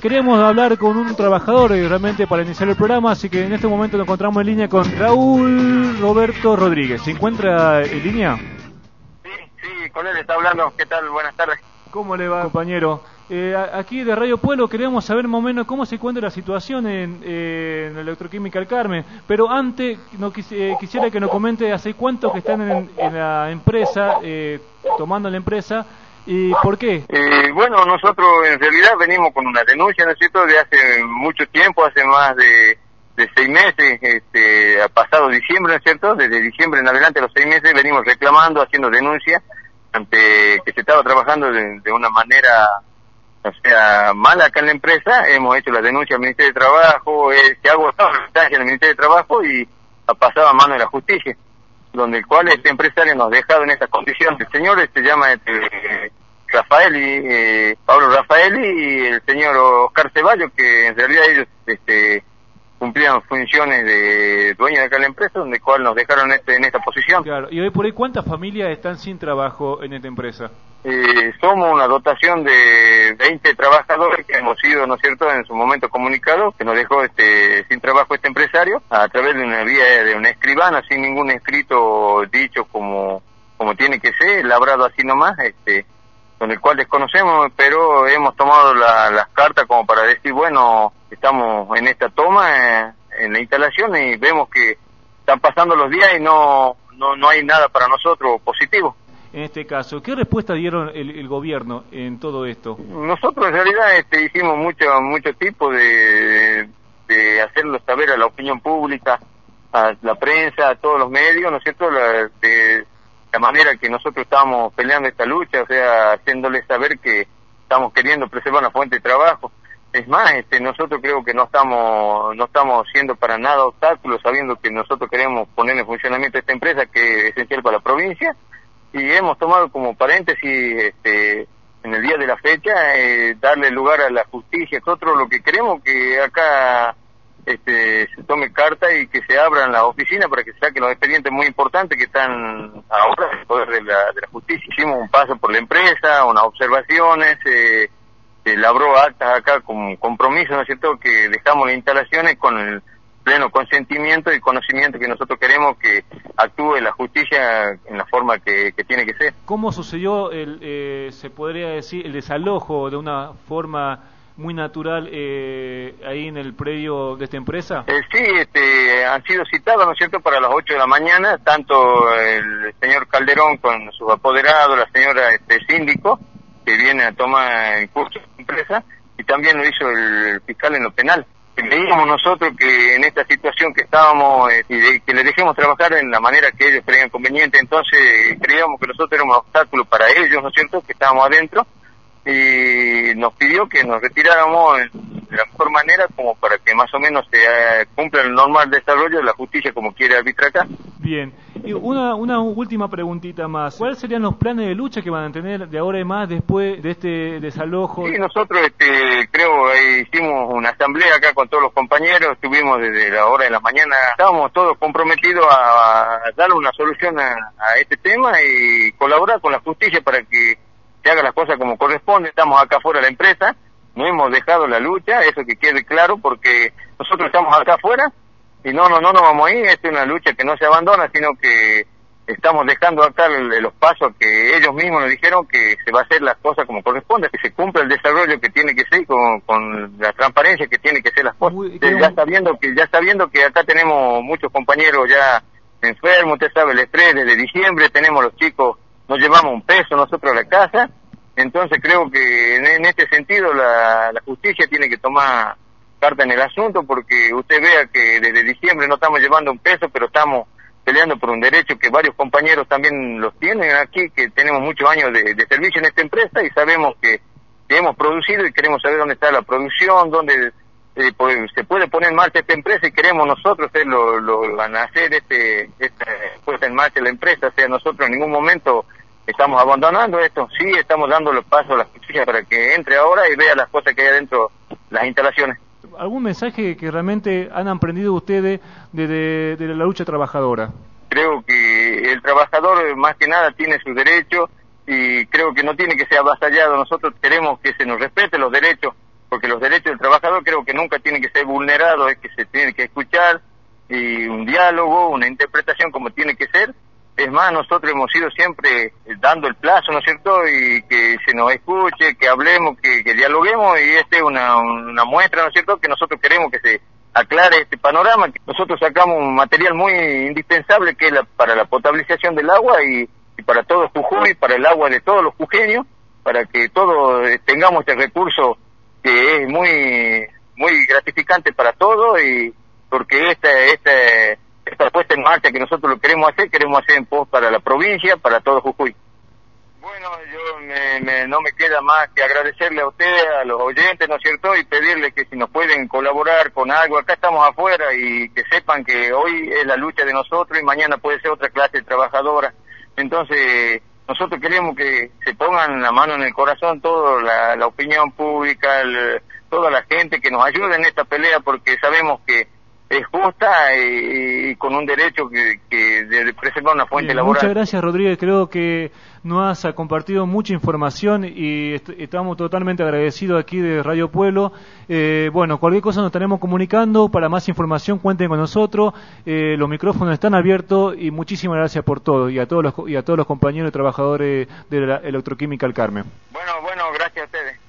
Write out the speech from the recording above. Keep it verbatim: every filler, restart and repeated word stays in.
Queríamos hablar con un trabajador eh, realmente para iniciar el programa, así que en este momento nos encontramos en línea con Raúl Roberto Rodríguez. ¿Se encuentra en línea? Sí, sí, con él está hablando. ¿Qué tal? Buenas tardes. ¿Cómo le va, compañero? Eh, aquí de Radio Pueblo queríamos saber más o menos cómo se encuentra la situación en, eh, en Electroquímica El Carmen, pero antes no quis, eh, quisiera que nos comente hace cuánto que están en, en la empresa, eh, tomando la empresa, y por qué. Eh, bueno, nosotros en realidad venimos con una denuncia, ¿no es cierto?, de hace mucho tiempo, hace más de, de seis meses, este, ha pasado diciembre, ¿no es cierto?, desde diciembre en adelante, los seis meses, venimos reclamando, haciendo denuncia, ante que se estaba trabajando de, de una manera, o sea, mala acá en la empresa. Hemos hecho la denuncia al Ministerio de Trabajo, eh, se ha agotado la instancia en el Ministerio de Trabajo y ha pasado a mano de la justicia, donde el cual este empresario nos ha dejado en estas condiciones. El señor se llama este, Rafaeli, eh, Pablo Rafaeli, y el señor Oscar Ceballos, que en realidad ellos este, cumplían funciones de dueño de acá la empresa, donde el cual nos dejaron este, en esta posición. Claro. Y hoy por hoy, ¿cuántas familias están sin trabajo en esta empresa? Eh, somos una dotación de veinte trabajadores que hemos sido, ¿no es cierto?, en su momento comunicados, que nos dejó este sin trabajo este empresario, a través de una vía de una escribana, sin ningún escrito dicho como como tiene que ser, labrado así nomás, este con el cual desconocemos, pero hemos tomado la, las cartas como para decir, bueno, estamos en esta toma, eh, en la instalación, y vemos que están pasando los días y no no no hay nada para nosotros positivo. En este caso, ¿qué respuesta dieron el, el gobierno en todo esto? Nosotros en realidad este, hicimos mucho mucho tipo de, de hacerlo saber a la opinión pública, a la prensa, a todos los medios, ¿no es cierto?, la, de la manera que nosotros estamos peleando esta lucha, o sea, haciéndoles saber que estamos queriendo preservar la fuente de trabajo. Es más, este, nosotros creo que no estamos no estamos siendo para nada obstáculos, sabiendo que nosotros queremos poner en funcionamiento esta empresa que es esencial para la provincia. Y hemos tomado como paréntesis, este, en el día de la fecha, eh, darle lugar a la justicia. Nosotros lo que queremos que acá este, se tome carta y que se abran las oficinas para que se saquen los expedientes muy importantes que están ahora en el poder de la, de la justicia. Hicimos un paso por la empresa, unas observaciones, eh, se labró actas acá con compromiso, ¿no es cierto?, que dejamos las instalaciones con el pleno consentimiento y conocimiento que nosotros queremos que actúe la justicia en la forma que, que tiene que ser. ¿Cómo sucedió, el, eh, se podría decir, el desalojo de una forma muy natural eh, ahí en el predio de esta empresa? Eh, sí, este, han sido citados, ¿no es cierto?, para las ocho de la mañana, tanto el señor Calderón con sus apoderados, la señora este, síndico, que viene a tomar el curso de la empresa, y también lo hizo el fiscal en lo penal. Veíamos nosotros que en esta situación que estábamos eh, y de, que le dejemos trabajar en la manera que ellos creían conveniente, entonces creíamos que nosotros éramos un obstáculo para ellos, ¿no es cierto?, que estábamos adentro, y nos pidió que nos retiráramos de la mejor manera como para que más o menos se eh, cumpla el normal desarrollo de la justicia como quiere arbitrar acá. Bien, y una, una última preguntita más. ¿Cuáles serían los planes de lucha que van a tener de ahora en más después de este desalojo? Sí, nosotros este, creo eh, hicimos una asamblea acá con todos los compañeros, estuvimos desde la hora de la mañana, estábamos todos comprometidos a, a darle una solución a, a este tema y colaborar con la justicia para que se haga las cosas como corresponde. Estamos acá afuera de la empresa, no hemos dejado la lucha, eso que quede claro, porque nosotros estamos acá afuera y no, no, no nos vamos a ir. Esta es una lucha que no se abandona, sino que estamos dejando acá los pasos que ellos mismos nos dijeron que se va a hacer las cosas como corresponde, que se cumpla el desarrollo que tiene que ser con, con la transparencia que tiene que ser las cosas. Uy, ya está viendo que ya está viendo que acá tenemos muchos compañeros ya enfermos, usted sabe el estrés desde diciembre, tenemos los chicos, nos llevamos un peso nosotros a la casa, entonces creo que en, en este sentido la, la justicia tiene que tomar carta en el asunto, porque usted vea que desde diciembre no estamos llevando un peso, pero estamos peleando por un derecho que varios compañeros también los tienen aquí, que tenemos muchos años de, de servicio en esta empresa y sabemos que, que hemos producido y queremos saber dónde está la producción, dónde eh, pues, se puede poner en marcha esta empresa, y queremos nosotros ser lo, lo, van a hacer este, esta puesta en marcha de la empresa. O sea, nosotros en ningún momento estamos abandonando esto, sí estamos dando los pasos a la justicia para que entre ahora y vea las cosas que hay adentro, las instalaciones. ¿Algún mensaje que realmente han aprendido ustedes de, de, de la lucha trabajadora? Creo que el trabajador más que nada tiene sus derechos y creo que no tiene que ser avasallado. Nosotros queremos que se nos respeten los derechos porque los derechos del trabajador creo que nunca tienen que ser vulnerados, es que se tiene que escuchar, y un diálogo, una interpretación como tiene que ser. Es más, nosotros hemos ido siempre dando el plazo, ¿no es cierto?, y que se nos escuche, que hablemos, que, que dialoguemos, y esta es una, una muestra, ¿no es cierto?, que nosotros queremos que se aclare este panorama. Nosotros sacamos un material muy indispensable que es la, para la potabilización del agua y, y para todo Jujuy, para el agua de todos los jujeños, para que todos tengamos este recurso que es muy muy gratificante para todos, y porque esta esta esta puesta en marcha que nosotros lo queremos hacer, queremos hacer en pos para la provincia, para todo Jujuy. Bueno, yo me, me, no me queda más que agradecerle a usted, a los oyentes, ¿no es cierto?, y pedirle que si nos pueden colaborar con algo. Acá estamos afuera, y que sepan que hoy es la lucha de nosotros y mañana puede ser otra clase trabajadora. Entonces, nosotros queremos que se pongan la mano en el corazón toda la, la opinión pública, el, toda la gente que nos ayude en esta pelea, porque sabemos que es justa y, y con un derecho que, que de preservar una fuente Bien, laboral. Muchas gracias, Rodríguez. Creo que nos has compartido mucha información y est estamos totalmente agradecidos aquí de Radio Pueblo. Eh, bueno, cualquier cosa nos estaremos comunicando. Para más información cuenten con nosotros. Eh, los micrófonos están abiertos y muchísimas gracias por todo, y a todos los, y a todos los compañeros y trabajadores de la Electroquímica El Carmen. Bueno, bueno, gracias a ustedes.